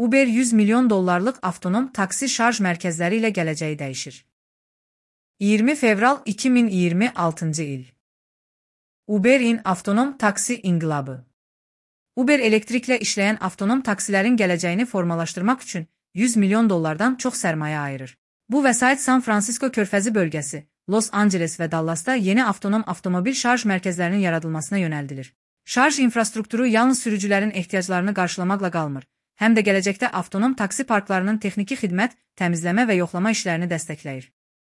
Uber 100 milyon dollarlıq avtonom taksi şarj mərkəzləri ilə gələcəyi dəyişir. 20 fevral 2026 il. Uber-in avtonom taksi inqilabı. Uber elektriklə işləyən avtonom taksilərin gələcəyini formalaşdırmaq üçün 100 milyon dollardan çox sərmayə ayırır. Bu vəsait San Francisco körfəzi bölgəsi, Los Angeles və Dallasda yeni avtonom avtomobil şarj mərkəzlərinin yaradılmasına yönəldilir. Şarj infrastrukturu yalnız sürücülərin ehtiyaclarını qarşılamaqla qalmır, həm də gələcəkdə avtonom taksi parklarının texniki xidmət, təmizləmə və yoxlama işlərini dəstəkləyir.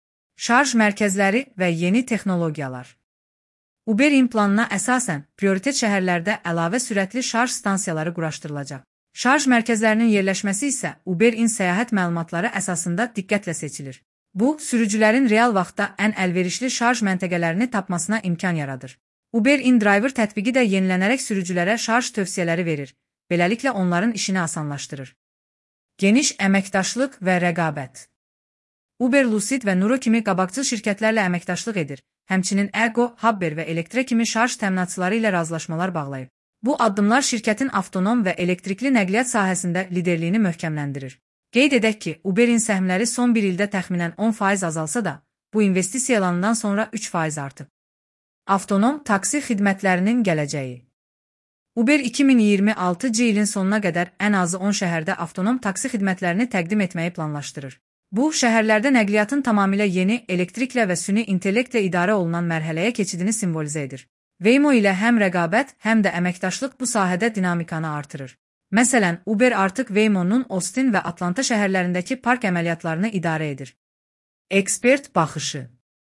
Şarj mərkəzləri və yeni texnologiyalar. Uber-in planına əsasən, prioritet şəhərlərdə əlavə sürətli şarj stansiyaları quraşdırılacaq. Şarj mərkəzlərinin yerləşməsi isə Uber-in səyahət məlumatları əsasında diqqətlə seçilir. Bu, sürücülərin real vaxtda ən əlverişli şarj məntəqələrini tapmasına imkan yaradır. Uber-in Driver tətbiqi də yenilənərək sürücülərə şarj tövsiyələri verir, beləliklə onların işini asanlaşdırır. Geniş əməkdaşlıq və rəqabət. Uber, Lucid və Nuro kimi qabaqcıl şirkətlərlə əməkdaşlıq edir, həmçinin Ergo, Hubber və Elektra kimi şarj təminatçıları ilə razılaşmalar bağlayıb. Bu addımlar şirkətin avtonom və elektrikli nəqliyyat sahəsində liderliyini möhkəmləndirir. Qeyd edək ki, Uber-in səhmləri son bir ildə təxminən 10% azalsa da, bu investisiya elanından sonra 3% artıb. Avtonom taksi xidmətlərinin gələcəyi. Uber 2026 ilin sonuna qədər ən azı 10 şəhərdə avtonom taksi xidmətlərini təqdim etməyi planlaşdırır. Bu, şəhərlərdə nəqliyyatın tamamilə yeni, elektriklə və süni intellektlə idarə olunan mərhələyə keçidini simvolizə edir. Waymo ilə həm rəqabət, həm də əməkdaşlıq bu sahədə dinamikanı artırır. Məsələn, Uber artıq Waymo'nun Austin və Atlanta şəhərlərindəki park əməliyyatlarını idarə edir. Ekspert baxışı.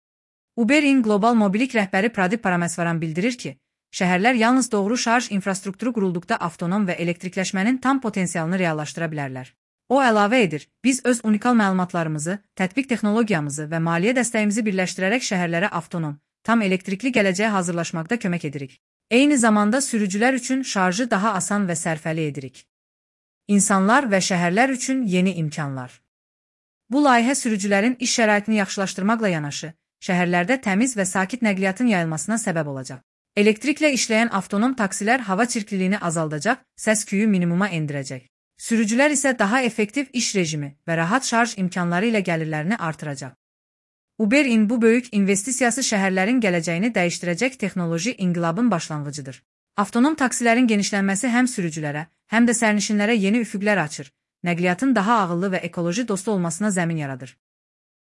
Uber-in qlobal mobilik rəhbəri Pradip Paramesvaran bildirir ki, şəhərlər yalnız doğru şarj infrastrukturu qurulduqda avtonom və elektrikləşmənin tam potensialını reallaşdıra bilərlər. O əlavə edir, biz öz unikal məlumatlarımızı, tətbiq texnologiyamızı və maliyyə dəstəyimizi birləşdirərək şəhərlərə avtonom, tam elektrikli gələcəyə hazırlaşmaqda kömək edirik. Eyni zamanda sürücülər üçün şarjı daha asan və sərfəli edirik. İnsanlar və şəhərlər üçün yeni imkanlar. Bu layihə sürücülərin iş şəraitini yaxşılaşdırmaqla yanaşı, şəhərlərdə təmiz və sakit nəqliyyatın yayılmasına səbəb olacaq. Elektriklə işləyən avtonom taksilər hava çirkliliyini azaldacaq, səs-küyü minimuma endirəcək. Sürücülər isə daha effektiv iş rejimi və rahat şarj imkanları ilə gəlirlərini artıracaq. Uber-in bu böyük investisiyası şəhərlərin gələcəyini dəyişdirəcək texnoloji inqilabın başlanğıcıdır. Avtonom taksilərin genişlənməsi həm sürücülərə, həm də sərnişinlərə yeni üfüqlər açır, nəqliyyatın daha ağıllı və ekoloji dostu olmasına zəmin yaradır.